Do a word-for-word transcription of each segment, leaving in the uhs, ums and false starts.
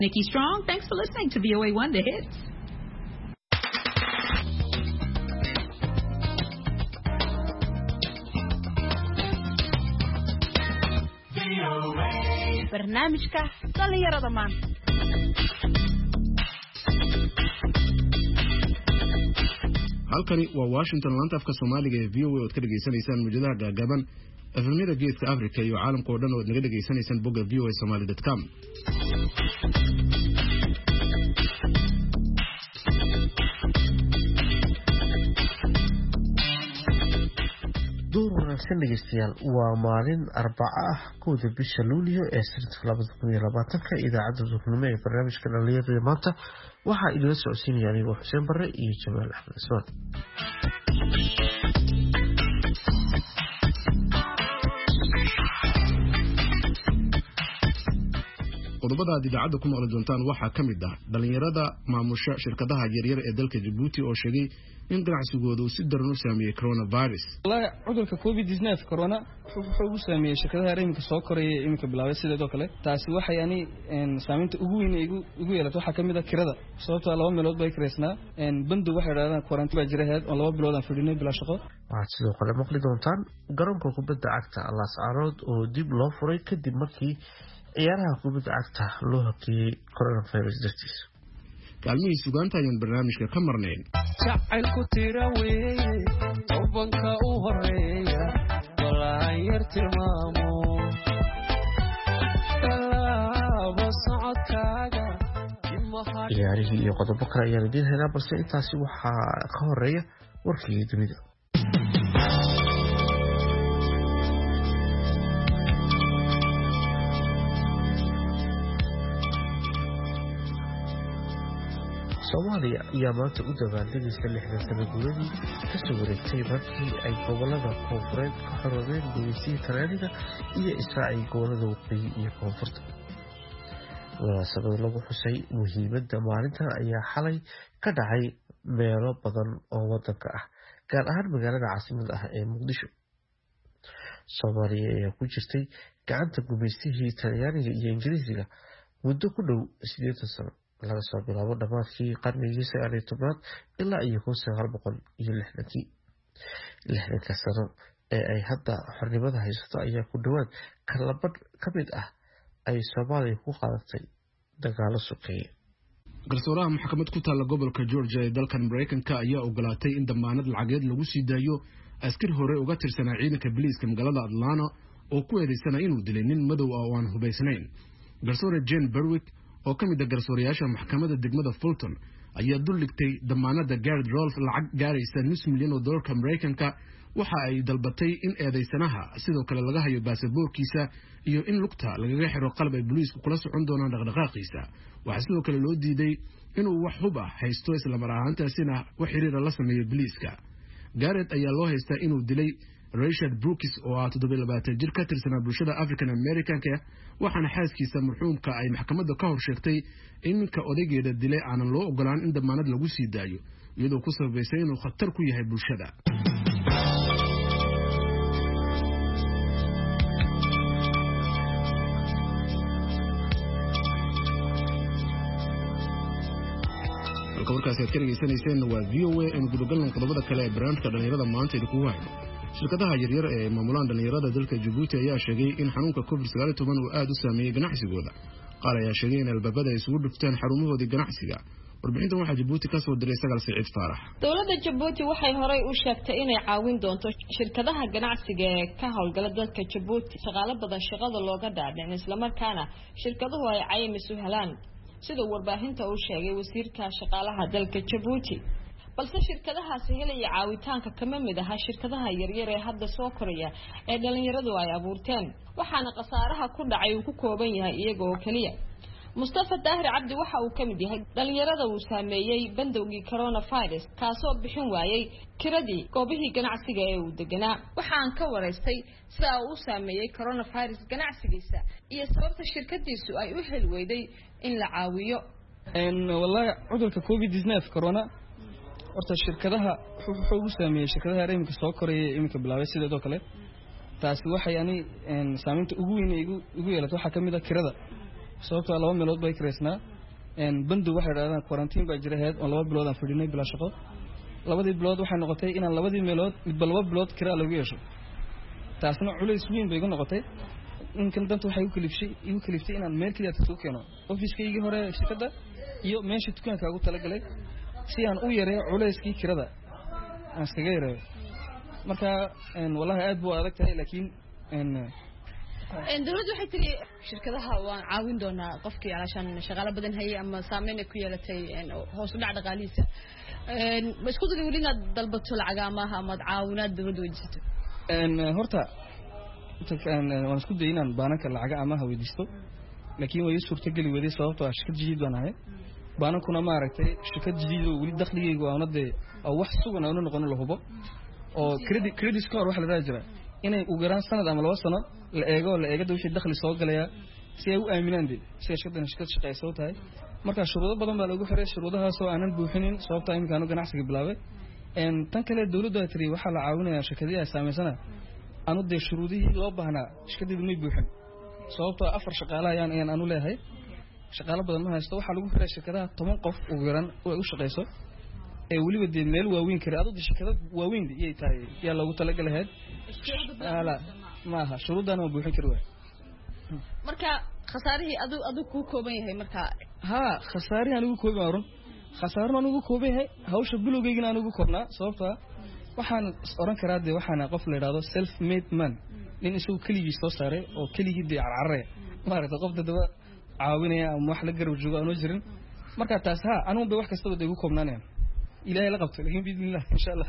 Nikki Strong, thanks for listening to V O A one The Hits. barnaamijka dhalinyarada maanta. halkani waa Washington laanta afka Soomaaliga ee V O A oo ka dhageysanaysaan mujadaha gaagaaban efemida geeska Afrika iyo caalamka oo dhan oo naga dhageysanaysaan bogga v o a somali dot com. door wanaagsan dhegeystayaal waa maalin arbaca ah kowda bisha luulyo ee sanadka labada kun iyo labaatanka idaacadda duhurnimo ee barnaamijka dhalinyarada maanta waxaa idila socodsiinaya anigoo xuseen bare iyo jamaal axmed ismaan. qodobada aad idaacadda ku maqli doontaan waxaa ka mid ah dhalinyarada maamusha shirkadaha yaryar ee dalka Djibouti oo sheegay in ganacsigoodu si daran u saameeyay coronavirus. wallahi cudurka covid nineteen corona wuxuu u saameeyay shirkadaha reemka soo koraya iminka bilaabay sidoo kale taasi waxay yani saameynta ugu weyn ee ugu yeelatay waxa kamid ah kirada sababtoo laba meelood bay kireysnaa een bandu waxay raadaan quarantine baa jiraheed oo laba bilood aan fadhinay bila shaqo. waxaad sidoo kale maqli doontaan garoonka kubadda cagta Alas Arood oo dib loo furay kadib markii ciyaaraha kubadda cagta loo hakiyay coronavirus dartiis. kaalmihii sugaanta ayaan barnaamijka ka marnayn. jacaylku tira weeye tobanka u horeeya walaa yar tilmaamo talaaba socodkaaga ciyaarihii iyo qodobo kale ayaan idiin helaa balse intaasi waxaa ka horeeya warkii dunida. Soomaaliya ayaa maanta u dabaaldegaysa lixdan sano guuradii ka soo wareegtay markii ay gobolada koonfureed ka xoroobeen gumaysigii Talyaaniga iyo israacii gobolada waqooyi iyo koonfurta. munaasabad lagu xusay muhiimadda maalintan ayaa xalay ka dhacay meelo badan oo wadanka ah gaar ahaan magaalada caasimadda ah ee Muqdisho. Soomaaliya ayaa ku jirtay gacanta gumaysigii Talyaaniga iyo Ingiriisiga muddo ku dhow siddeetan sano laga soo bilaabo dhamaadkii qarnigii sagaal iyo tobnaad ilaa iyo kun sagaal boqol iyo lixdankii. lixdanka sano ee ay hadda xornimada haysato ayaa ku dhawaad kalabadh ka mid ah ay Soomaaliya ku qaadatay dagaalo sokeeye. garsooraha maxkamad ku taala gobolka Georgia ee dalkan Mareykanka ayaa ogolaatay in damaanad lacageed lagu sii daayo askari hore uga tirsanaa ciidanka booliiska magaalada Atlanta oo ku eedeysanaa inuu dilay nin madow ah oo aan hubaysnayn. garsoore Jane Berwick oo ka mid ah garsoorayaasha maxkamadda degmada Fulton ayaa dul dhigtay damaanada Garrett Rolfe lacag gaaraysa nus milyan oo dollarka Mareykanka waxa ay dalbatay in eedeysanaha sidoo kale laga hayo baasaboorkiisa iyo in lugta lagaga xiro qalab ay booliisku kula socon doonaan dhaqdhaqaaqiisa. waxaa sidoo kale loo diiday inuu wax hub ah haysto isla mar ahaantaasina wax xiriir la sameeyo booliiska. Garrett ayaa loo haystaa inuu dilay Richard Brooks oo ah toddoba iyo labaatan jir ka tirsanaa bulshada African Americanka waxaana xaaskiisa marxuumka ay maxkamadda ka hor sheegtay in ninka odaygeeda dilay aanan loo ogolaan in damaanad lagu sii daayo iyadoo ku sababaysay inuu khatar ku yahay bulshada. halka warkaasi aad ka dhageysanayseen waa V O A in gudogalan qodobada kale ee barnaamijka dhalinyarada maanta idinku hayno. shirkadaha yaryar ee maamulaan dhalinyarada dalka Djibouti ayaa sheegay in xanuunka covid sagaal iyo toban uu aad u saameeyay ganacsigooda. qaar ayaa sheegay in albaabada ay isugu dhufteen xarumahoodii ganacsiga. warbixintan waxaa Djibouti ka soo diray Sagal Saciid Faarax. dawladda Djibouti waxay horay u sheegtay inay caawin doonto shirkadaha ganacsiga ee ka howlgala dalka Djibouti shaqaale badan shaqada looga dhaadhicin isla markaana shirkaduhu ay caymis u helaan sida warbaahinta uu sheegay wasiirka shaqaalaha dalka Djibouti. balse shirkadahaasi helaya caawitaanka kama mid aha shirkadaha yaryar ee hadda soo koraya ee dhalinyaradu ay abuurteen waxaana qasaaraha ku dhacay uu ku kooban yahay iyaga oo kaliya. Mustafa Daahir Cabdi waxa uu kamid yahay dhalinyarada uu saameeyay bandowgii coronavirus kaasoo bixin waayay kiradii goobihii ganacsiga ee uu deganaa. waxaan ka wareystay sida uu saameeyay coronavirus ganacsigiisa iyo sababta shirkadiisu ay u heli weyday in la caawiyo. een wallahi cudurka covid nineteen corona horta shirkadaha wuxuu u saameeyay shirkadaha reemka soo koraya iminka bilaabay sidoo kale taasi waxay yani saameynta ugu weyn ee ugu yeelatay waxa kamid ah kirada sababtoo laba meelood bay kireysnaa een bandu waxay raadaan quarantine baa jira heed oo laba bilood aan fadhinay bila shaqo labadii bilood waxay noqotay inaan labadii meelood midba laba bilood kira lagu yeesho taasna culays weyn bay igu noqotay inkan danta waxay u kaliftay igu kaliftay inaan meel kaliya soo keeno ofiiskaygii hore shirkadda iyo meeshii dukaanka ugu talagalay si aan u yareeyo culayskii kirada aan iskaga yareeyo marka een wallahi aad buu adag tahay laakiin een een dawladdu waxay tiri shirkadaha waan caawin doonaa qofkii alashan shaqaale badan hayay ama saameyn ku yeelatay een hoos u dhac dhaqaalihiisa een ma isku dayo inaad dalbato lacag ama ama caawinaad dawladdu weydiisato een horta tan waan isku dayo inaan baanka lacag ama ha weydiisto laakiin way suurtagali weeday sababtoo ah shirkad jidid baan ahay baankuna ma aragtay shirkad jidid oo wali dakhligeygu aan hadda oo wax sugan aan noqon la hubo oo credit credit score wax la raajira inay u garaan sanad ama laba sano la eego la eegada wixii dakhli soo galaya si ay u aaminaan dib si shirkadan shirkad shaqayso tahay marka shuruudo badan baa lagu xiray shuruudahaas oo aanan buuxinin sababta imkaan ganacsiga bilaabay een tan kale dawladda tiri waxa la caawinayaa shirkadaha saameysana aanu de shuruudihii loo baahnaa shirkadii ma buuxin sababtoo afar shaqaale ayaan ayaan aanu leeyahay shaqaale badan ma haysto waxa lagu xiray shirkadaha toban qof ugu yaran oo u shaqeyso ee waliba de meel waaweyn kare adoo shirkadada waaweyn iyay tahay yaa lagu talagalahay ala maaha shuruudana ma buuxin karo marka khasaarihii adu adu ku kooban yahay marka ha khasaarihi anigu kooban run khasaarna anigu kooban yahay hawsha bilowgeygina anigu koobnaa sababtoo waxaan oran karaa de waxaan qof la yiraahdo self made man nin isoo kaligiis soo saaray oo kaligii de carcarray maaragtay qof dadaba caawinaya ama wax la garab joogo aanu jirin marka taas ha anigu bay wax kasta wada igu koobnaanayaan ilaahay la qabto laakiin biidnillah insha Allah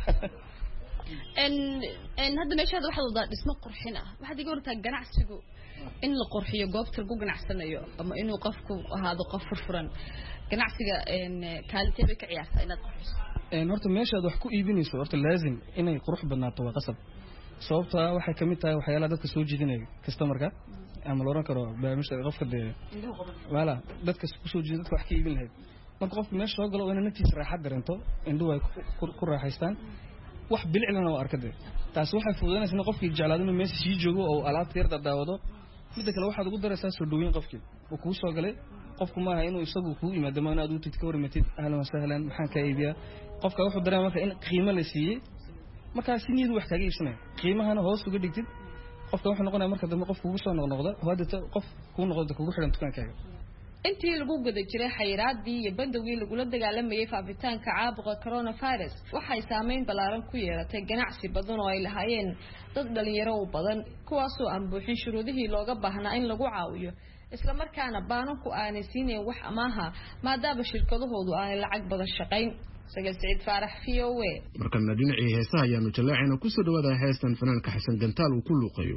en en hadda meeshaada waxa wada dhismo qurxin ah waxa diga horta ganacsigu in la qurxiyo goobta lagu ganacsanayo ama inuu qofku ahaado qof furfuran ganacsiga en kaalintee bay ka ciyaartaa inaad qurxiso een horta meeshaad wax ku iibinayso horta laazim inay qurux badnaato waa qasab sababta waxay kamid tahay waxyaalaha dadka soo jiidanaya customerka ama looran karo baamisha qofka de wala dadka ku soo jiidan dadka wax ka iibin lahayd marka qofku meesha soo galo inay naftiisa raaxad dareento indhu ay ku raaxaystaan wax bilcilana oo arkade taas waxay fududeynaysaa in qofkii jeclaado inuu meesha sii joogo oo alaabta yar daawado mid kale waxaad ugu daraysaa soo dhaweyn qofkii oo ku soo galay qofku ma aha inuu isagu ku yimaado ma aad u tidka warmatid ahlan wa sahlan maxaan ka iibiyaa qofka wuxuu dareemaa marka in qiimo la siiyay marka si niyadu wax kaaga iibsanay qiimahana hoos uga dhigtid qofka wuxuu noqonayaa marka dambe qofku ugu soo noqnoqda hadda qof ku noqdo kugu xiran dukaankaaga intii lagu guda jiray xayiraadii iyo bandowgii lagula dagaalamayay faafitaanka caabuqa coronavirus waxay saameyn ballaaran ku yeelatay ganacsi badan oo ay lahaayeen dad dhalinyaro u badan kuwaasoo aan buuxin shuruudihii looga baahnaa in lagu caawiyo isla markaana baananku aanay siinayn wax amaaha maadaama shirkadahoodu aanay lacag badan shaqayn sagal saciid faarax v o a markana dhinacii heesaha ayaanu jaleecayna kusoo dhawaada heestan fanaanka xasan gantaal uu ku luuqayo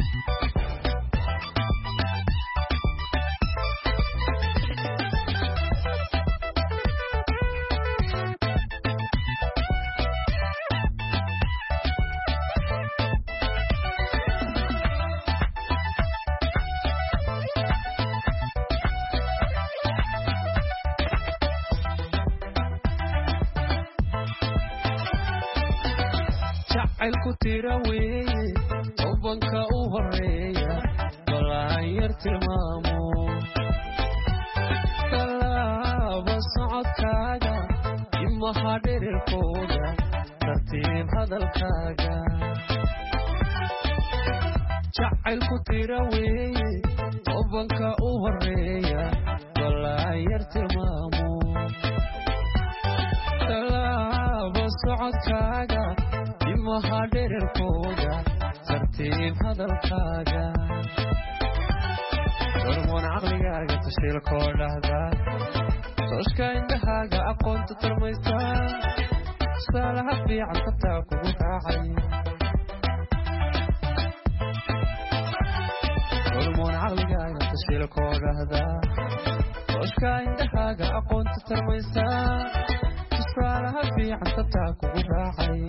jacaylku tira weeye tobanka u horeeya ballaan yar tilmaamo talaaba socodkaaga imaha dhererkooda tartiib hadalkaaga jacaylku tira weeye tobanka u horeeya ballaan yar tilmaamo talaaba socodkaaga imaha dhererkooda tartiib hadalkaaga hormoon caqligaaga tashiilkoo dhahda tooshka indhahaaga aqoonta tarmaysta tusaalaha fiican qabtaa kugu raacay hormoon caqligaaga tashiilkoo dhahda tooshka indhahaaga aqoonta tarmaysta tusaalaha fiican qabtaa kugu raacay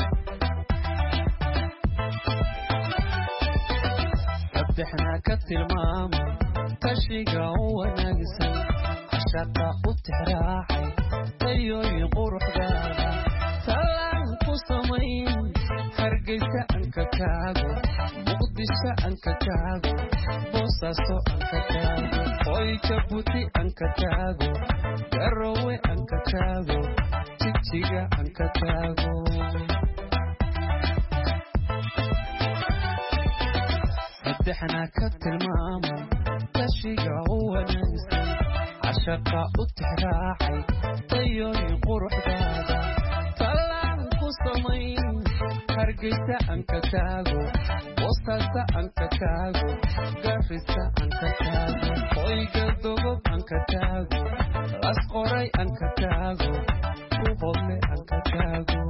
saddexna ka tilmaamo tashiga u wanaagsan cashaqa u tixraacay tayooyin quruxdaada talaan ku samayn hargeysa anka kaago muqdisho anka kaago boosaaso anka kaago hoy jabuuti anka kaago garowe anka kaago jigjiga anka kaago saddexna ka tilmaamo kashiga u wanaagsan cashaqa u tixraacay tayooyin quruxdaada talaan ku samayn hargeysa anka kaago boosaaso anka kaago garissa anka kaago hoyga dogob anka kaago las qoray anka kaago kuhodle anka kaago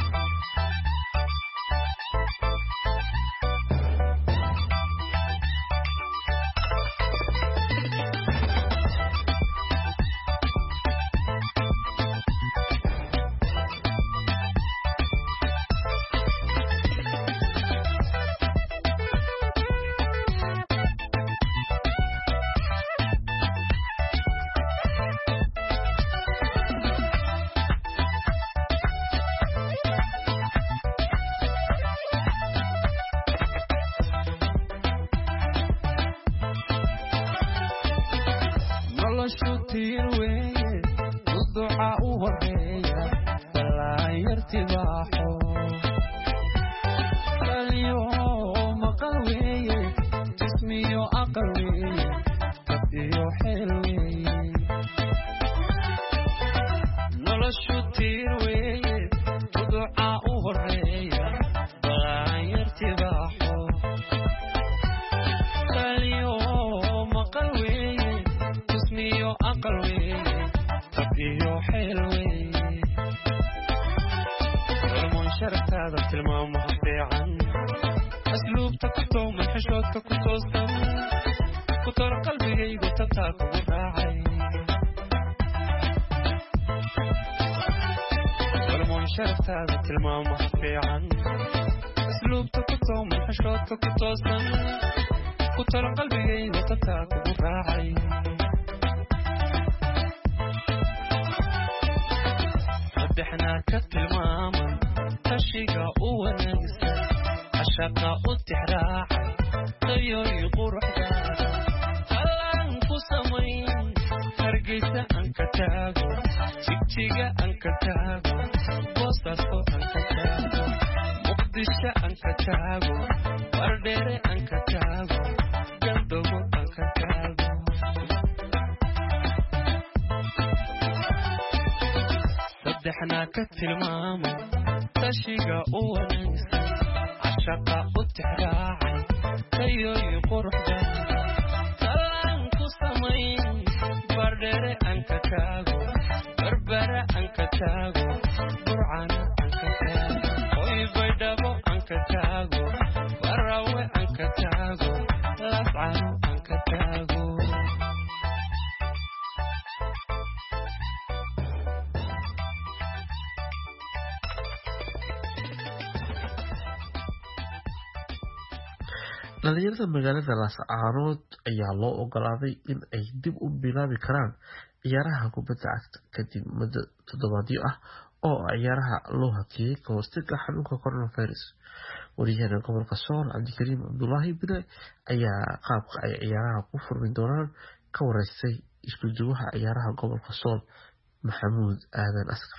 dhalinyarada magaalada Laascaanood ayaa loo ogolaaday in ay dib u bilaabi karaan ciyaaraha kubadda cagta kadib muddo toddobaadyo ah oo ciyaaraha loo hakiyay ka hortagga xanuunka coronavirus. Wariyaha gobolka Sool Cabdikariim Cabdullaahi Bine ayaa qaabka ay ciyaaraha ku furmi doonaan ka wareystay isku duwaha ciyaaraha gobolka Sool Maxamuud Aadan Askar.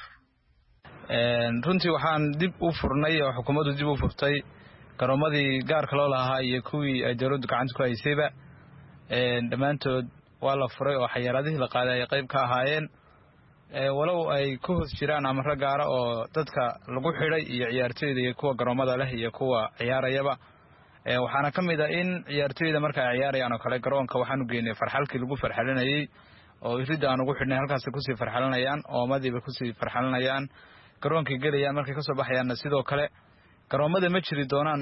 runtii waxaan dib u furnay oo xukuumaddu dib u furtay garoomadii gaarka loo lahaa iyo kuwii ay dawladdu gacanta ku haysayba dhammaantood waa la furay oo xayiraadihii la qaaday ay qayb ka ahaayeen walow ay ku hoos jiraan amarro gaara oo dadka lagu xidhay iyo ciyaartooyda iyo kuwa garoomada leh iyo kuwa ciyaarayaba waxaana ka mid ah in ciyaartooyda marka ay ciyaarayaan oo kale garoonka waxaanu geynay farxalkii lagu farxalinayay oo iridda aan ugu xidhnay halkaas kusii farxalinayaan oomadiiba kusii farxalinayaan garoonkii gelayaan markay kasoo baxayaanna sidoo kale garoomada ma jiri doonaan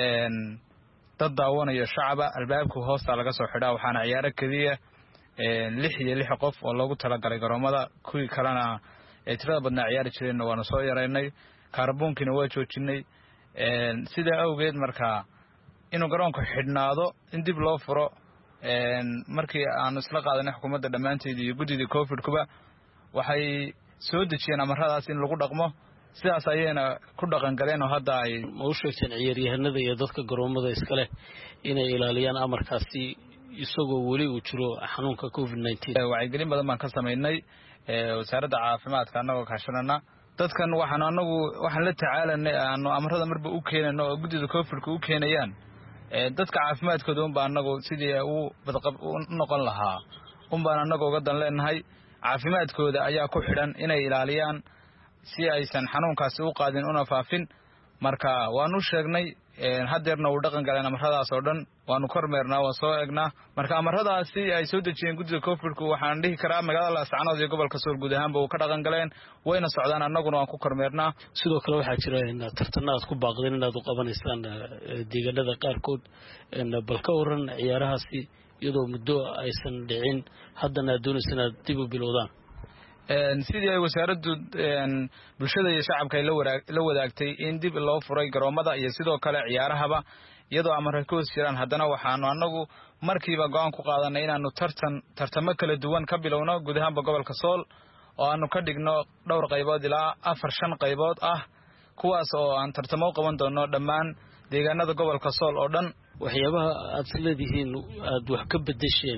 dad daawanayo shacaba albaabku hoosta laga soo xidhaa waxaana ciyaaro keliya lix iyo lix qof oo loogu talagalay garoomada kuwii kalena ee tirada badnaa ciyaari jireenna waanu soo yaraynay kaarboonkiina waa joojinay sidaa awgeed markaa inuu garoonku xidhnaado in dib loo furo markii aanu isla qaadanay xukuumadda dhammaanteed iyo guddida covidkuba waxay soo dejiyeen amaradaas in lagu dhaqmo sidaas ayayna ku dhaqan galeen oo hadda ay ma u sheegteen ciyaaryahanada iyo dadka garoomada iska leh inay ilaaliyaan amarkaasi isagoo weli uu jiro xanuunka covid nineteen. wacyigelin badan baan ka samaynay wasaaradda caafimaadka annagoo kaashanana dadkan waxaan anagu waxaan la tacaalanay aanu amarada marba u keenano oo guddida covidka u keenayaan dadka caafimaadkooda un baa anagu sidii uu badqab u noqon lahaa un baan anagu uga dan leenahay caafimaadkooda ayaa ku xidhan inay ilaaliyaan si aysan xanuunkaasi u qaadin una faafin marka waanu sheegnay hadeerna uu dhaqan galeen amaradaas oo dhan waanu kormeernaa waan soo eegnaa marka amaradaasi ay soo dejiyeen guddida covidku waxaan dhihi karaa magaalada Laascaanood iyo gobolka Sool guud ahaanba uu ka dhaqan galeen wayna socdaan annaguna waan ku kormeernaa. sidoo kale waxaa jira in tartanaad ku baaqdeen inaad u qabanaysaan deegaanada qaarkood bal ka waran ciyaarahaasi iyadoo muddo aysan dhicin haddana doonaysaan inaad dib u bilowdaan. sidii ay wasaaraddu bulshada iyo shacabka ay la wadaagtay in dib loo furay garoomada iyo sidoo kale ciyaarahaba iyadoo amarka ku jiraan haddana waxaanu anagu markiiba go'aan ku qaadanay inaanu tartan tartamo kala duwan ka bilowno guud ahaanba gobolka Sool oo aanu ka dhigno dhowr qaybood ilaa afar shan qaybood ah kuwaas oo aan tartamo u qaban doono dhammaan deegaanada gobolka Sool oo dhan. waxyaabaha aad leedihiin aad wax ka bedesheen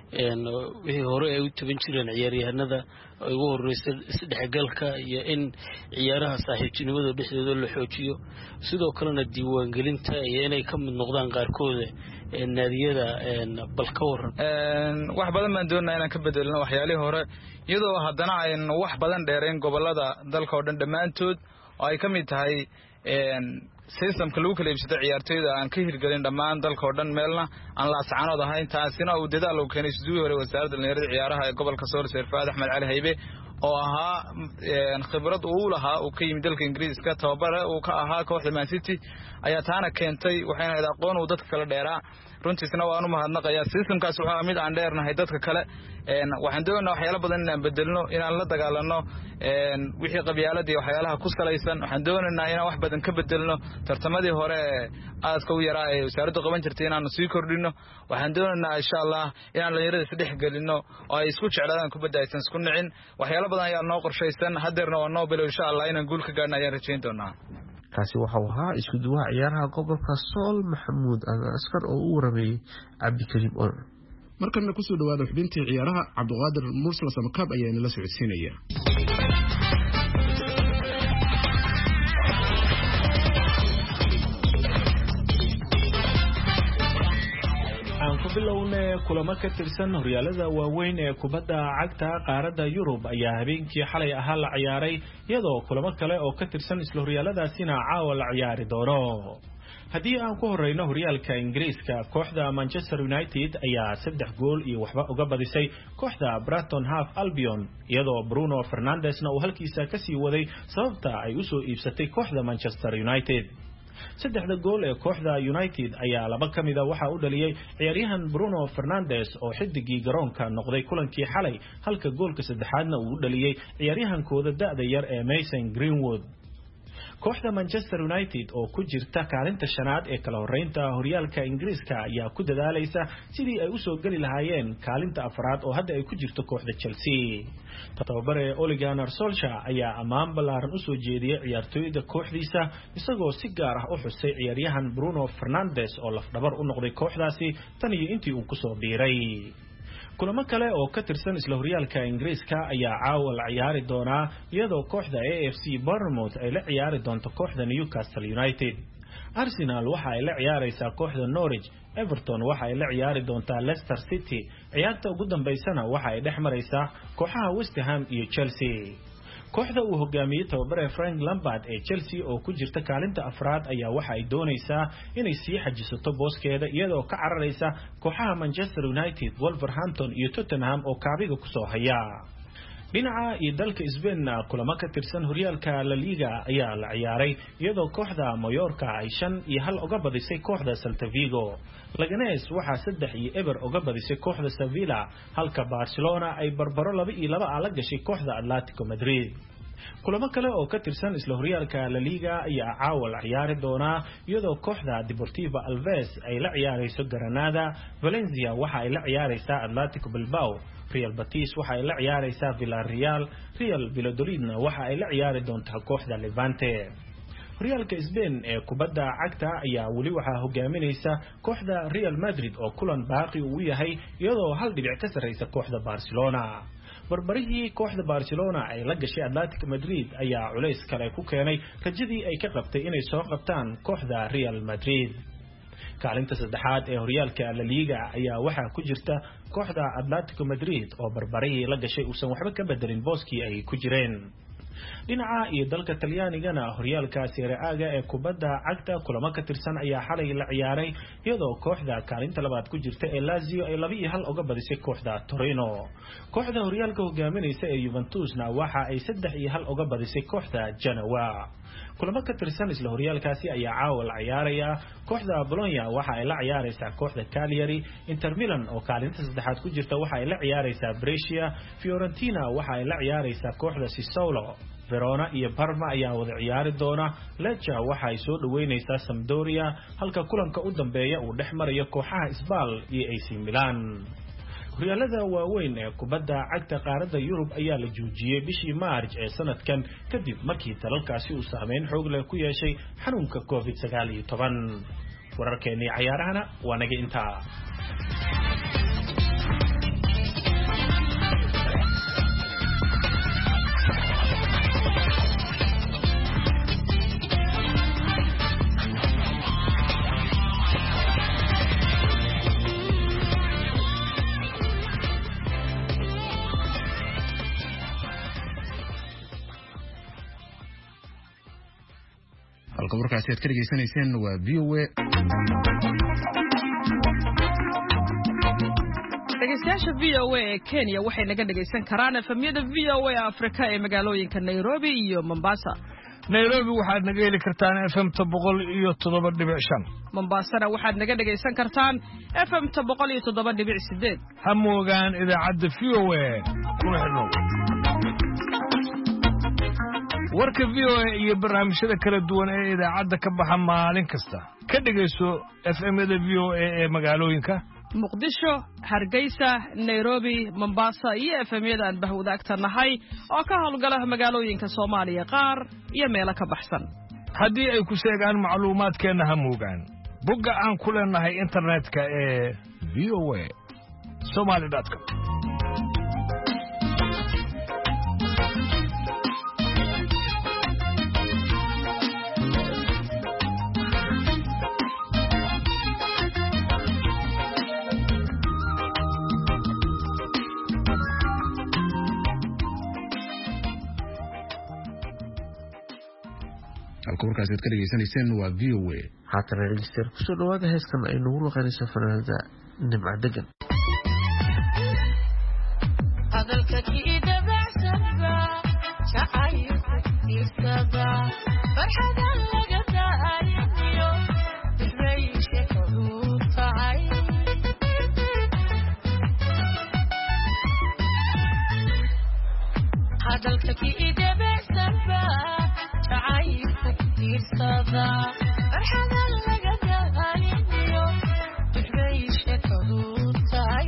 wixii hore ay u taban jireen ciyaaryahanada ay ugu horeysay isdhexgalka iyo in ciyaaraha saaxiibtinimada dhexdooda la xoojiyo sidoo kalena diiwaangelinta iyo inay ka mid noqdaan qaarkooda naadiyada bal ka waran. wax badan baan doonaynaa inaan ka bedelno waxyaalihii hore iyadoo haddana aynu wax badan dheerayn gobolada dalka oo dhan dhammaantood oo ay ka mid tahay systemka lagu kala iibsado ciyaartoyda aan ka hirgelin dhammaan dalka oo dhan meelna aan Laascaanood ahayn taasina uu dadaal u keenay sidii hore wasaaradda dhalinyarada ciyaaraha ee gobolka Sool Faad Axmed Cali Haybe oo ahaa khibrad uu lahaa uu ka yimid dalka Ingiriiska tababare uu ka ahaa kooxda Man City ayaa taana keentay waxayna ila aqoon uu dadka kala dheeraa runtiisna waanu mahadnaqayaa systemkaas waxa mid aan dheernahay dadka kale waxaan doonaynaa waxyaalo badan inaan bedelno inaan la dagaalano wixii qabyaalada iyo waxyaalaha ku salaysan waxaan doonaynaa inaan wax badan ka bedelno tartamadii hore aadka u yaraa ee wasaaraddu qaban jirtay inaanu sii kordhino waxaan doonaynaa insha Allah inaan dhalinyarada is dhex gelino oo ay isku jeclaadaan kubadda aysan isku nicin waxyaalo badan ayaa noo qorshaysan hadeerna waa noo bilow insha Allah inaan guul ka gaarno ayaan rajayn doonaa. kaasi waxa uu ahaa isku duwaha ciyaaraha gobolka Sool Maxamuud Askar oo u warameeyay Cabdikariim Or. markana ku soo dhawaada xubintii ciyaaraha Cabdiqaadir Mursal Samakaab ayaa inala socodsiinaya. bilowne kulamo ka tirsan horyaalada waaweyn ee kubadda cagta qaaradda Yurub ayaa habeenkii xalay ahaa la ciyaaray iyadoo kulamo kale oo ka tirsan isla horyaaladaasina caawa la ciyaari doono. haddii aan ku horeyno horyaalka Ingiriiska kooxda Manchester United ayaa saddex gool iyo waxba uga badisay kooxda Brighton Hove Albion iyadoo Bruno Fernandesna uu halkiisa ka sii waday sababta ay u soo iibsatay kooxda Manchester United. saddexda gool ee kooxda United ayaa laba kamid ah waxa uu dhaliyay ciyaaryahan Bruno Fernandes oo xidigii garoonka noqday kulankii xalay halka goolka saddexaadna uu dhaliyay ciyaaryahankooda da'da yar ee Mason Greenwood. kooxda Manchester United oo ku jirta kaalinta shanaad ee kala horeynta horyaalka Ingiriiska ayaa ku dadaalaysa sidii ay u soo gali lahaayeen kaalinta afraad oo hadda ay ku jirto kooxda Chelsea. tababare Ole Gunnar Solskjaer ayaa ammaan ballaaran u soo jeediyay ciyaartoyda kooxdiisa isagoo si gaar ah u xusay ciyaaryahan Bruno Fernandes oo lafdhabar u noqday kooxdaasi tan iyo intii uu ku soo biiray. kulamo kale oo ka tirsan isla horyaalka Ingiriiska ayaa caawa la ciyaari doonaa iyadoo kooxda A F C Bournemouth ay la ciyaari doonto kooxda Newcastle United. Arsenal waxa ay la ciyaaraysaa kooxda Norwich, Everton waxa ay la ciyaari doontaa Leicester City. ciyaarta ugu dambeysana waxa ay dhex maraysaa kooxaha West Ham iyo Chelsea. kooxda uu hogaamiyay tababare Frank Lampard ee Chelsea oo ku jirta kaalinta afraad ayaa waxa ay doonaysaa inay sii xajisato booskeeda iyadoo ka cararaysa kooxaha Manchester United, Wolverhampton iyo Tottenham oo kaabiga ku soo haya. dhinaca iyo dalka Spain kulamo ka tirsan horyaalka La Liga ayaa la ciyaaray iyadoo kooxda Mallorca ay shan iyo hal uga badisay kooxda Celta Vigo. Leganes waxa saddex iyo eber uga badisay kooxda Sevilla halka Barcelona ay barbaro laba iyo laba la gashay kooxda Atletico Madrid. kulamo kale oo ka tirsan isla horyaalka La Liga ayaa caawa la ciyaari doona iyadoo kooxda Deportivo Alaves ay la ciyaarayso Granada, Valencia waxa ay la ciyaaraysaa Atletico Bilbao, Real Betis waxa ay la ciyaaraysaa Villarreal, Real Valladolidna waxa ay la ciyaari doontaa kooxda Levante. horyaalka Spain ee kubadda cagta ayaa wali waxa hogaaminaysa kooxda Real Madrid oo kulan baaqi u yahay iyadoo hal dhibic ka sareysa kooxda Barcelona. barbarihii kooxda Barcelona ay la gashay Atletico Madrid ayaa culays kale ku keenay rajadii ay ka qabtay inay soo qabtaan kooxda Real Madrid. kaalinta saddexaad ee horyaalka La Liga ayaa waxa ku jirta kooxda Atletico Madrid oo barbarihii la gashay uusan waxba ka bedelin booskii ay ku jireen. dhinaca iyo dalka Talyaanigana horyaalka Serie A ee kubadda cagta kulamo ka tirsan ayaa xalay la ciyaaray iyadoo kooxda kaalinta labaad ku jirta ee Lazio ay laba iyo hal uga badisay kooxda Torino. kooxda horyaalka hogaaminaysa ee Juventusna waxa ay saddex iyo hal uga badisay kooxda Genoa. kulamo ka tirsan isla horyaalkaasi ayaa caawa la ciyaaraya. kooxda Bologna waxa ay la ciyaaraysaa kooxda Cagliari, Inter Milan oo kaalinta saddexaad ku jirta waxa ay la ciyaaraysaa Brescia, Fiorentina waxa ay la ciyaaraysaa kooxda Sassuolo. Verona iyo Parma ayaa wada ciyaari doona. Lecce waxa ay soo dhaweynaysaa Sampdoria halka kulanka u dambeeya uu dhex marayo kooxaha Spal iyo A C Milan. horyaalada waaweyn ee kubadda cagta qaaradda Yurub ayaa la joojiyay bishii March ee sanadkan kadib markii dalalkaasi uu saameyn xoog leh ku yeeshay xanuunka covid sagaal iyo toban. wararkeennii ciyaarahana waa naga intaa. halka warkaasi aad ka dhageysanayseen waa V O A. dhegeystayaasha V O A ee Kenya waxay naga dhageysan karaan efemyada V O A Afrika ee magaalooyinka Nairobi iyo Mombasa. Nairobi waxaad naga heli kartaan F M boqol iyo toddoba dhibic shan. Mombasana waxaad naga dhageysan kartaan F M boqol iyo toddoba dhibic sideed. Ha moogaan idaacadda V O A kuna xidhnow. warka V O A iyo barnaamijyada kala duwan ee idaacadda ka baxa maalin kasta ka dhageyso F M-yada V O A ee magaalooyinka Muqdisho, Hargeysa, Nairobi, Mombasa iyo F M-yada aan bahwadaagta nahay oo ka howlgala magaalooyinka Soomaaliya qaar iyo meelo ka baxsan. haddii ay ku sheegaan macluumaadkeena ha moogaan bogga aan ku leenahay internetka ee v o a somali dot com. halka warkaasi aad ka dhageysanayseen waa V O A. haatana dhegeystayaal kusoo dhawaada heeskan ay nagu luqeynayso fanaanada Nimca Degan. hadalka kiida bacsanba jacayl isaba farxada laga daayo reeyse ku taay hadalka kiida bacsanba Sada farxada laga daayo reeyse ku taay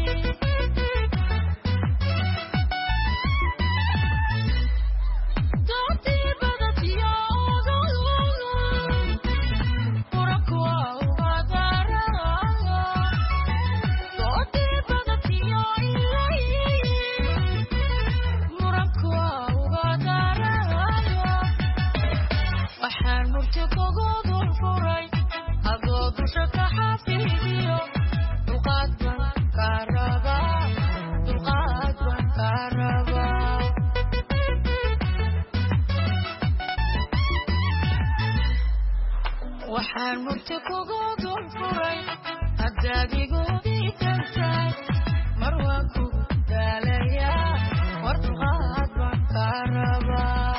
waxaan murti kugu dul furay haddaad igu diidantahay mar waan kugu daalayaa war dulqaad baan kaa rabaa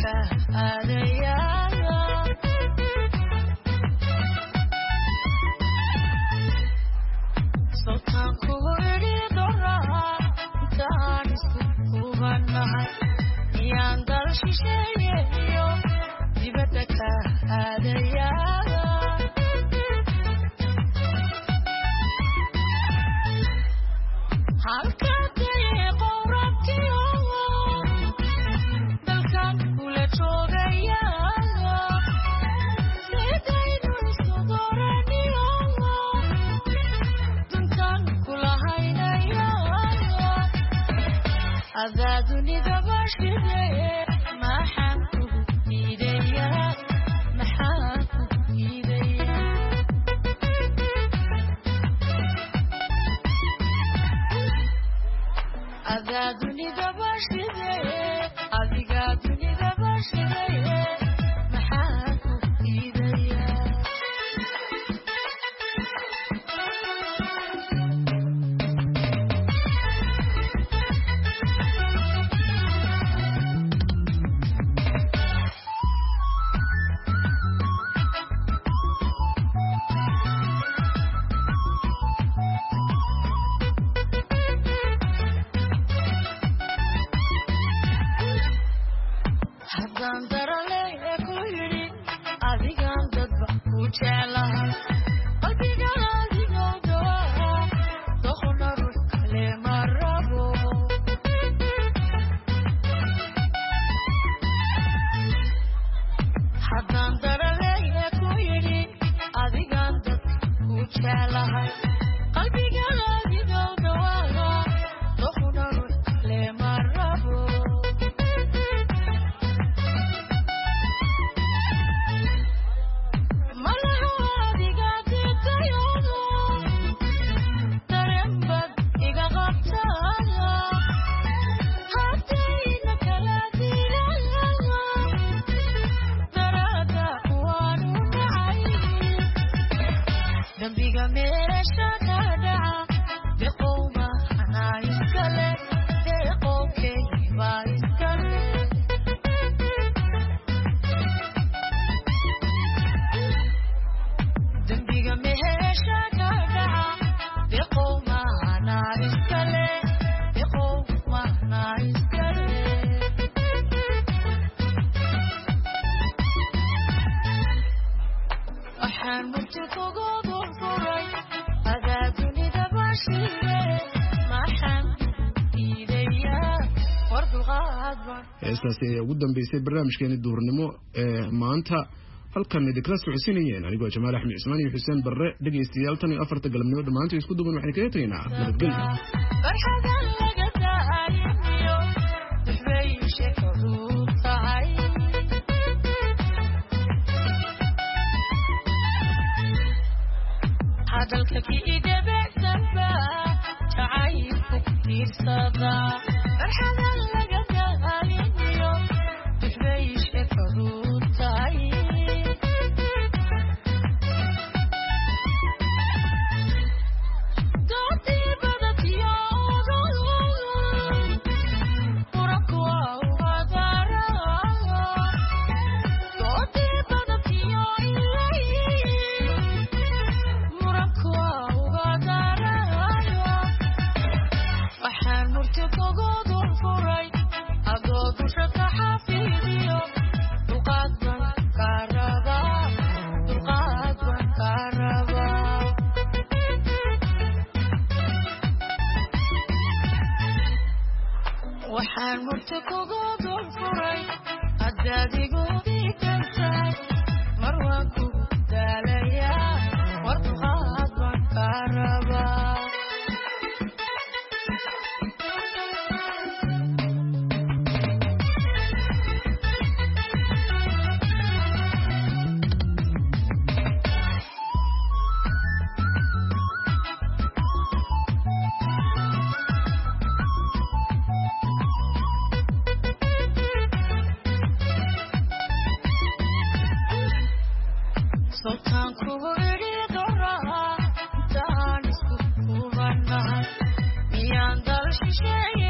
heestaasi ugu dambeysay barnaamijkeena duurnimo ee maanta halkan idinka soo xusinayeen anigoo Jamaal Axmed Ismaan iyo Xuseen Barre dhageystayaal tan iyo afarta galabnimo dhamaantii isku duuban waxaan kaga tagnaa nabadgelyo hadalka ki idabacsan ba taayib tirsada farxada laga daayo difreesh ekruutay dooti badatiyo urakwa wadara dooti badatiyo ilay waxaan murti kugu dul furay haddaadigu diidantahay mar waan kugu daalayaa war duqaad baan kaa rabaa Sultan kugu iri doraa intaan isku kubanahay miyaan dal shisheeye